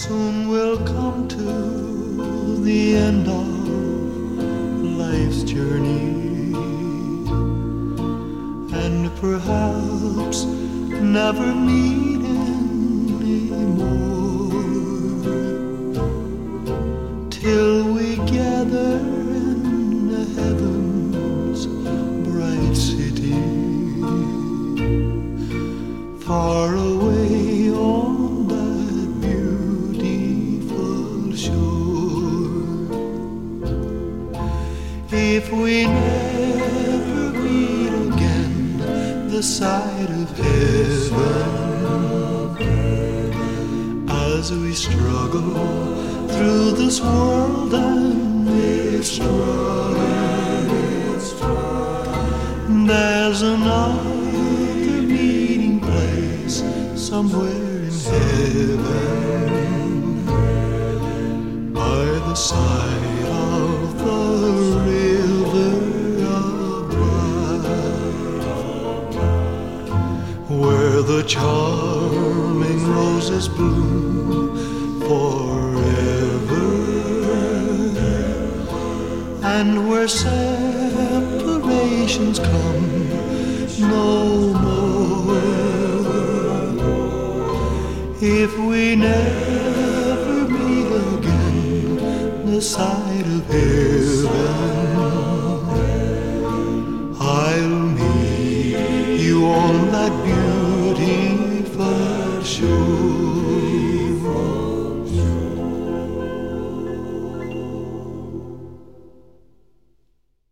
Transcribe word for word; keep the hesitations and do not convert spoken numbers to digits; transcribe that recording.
Soon we'll come to the end of life's journey, and perhaps never meet anymore, till we gather in the heaven's bright city, far away on that beautiful shore. If we never meet again this side of heaven, as we struggle through this world and its strife, there's another meeting place somewhere in heaven, by the side of the river of life, where the charming roses bloom forever, and where separations come no more. If we never meet again this side of heaven,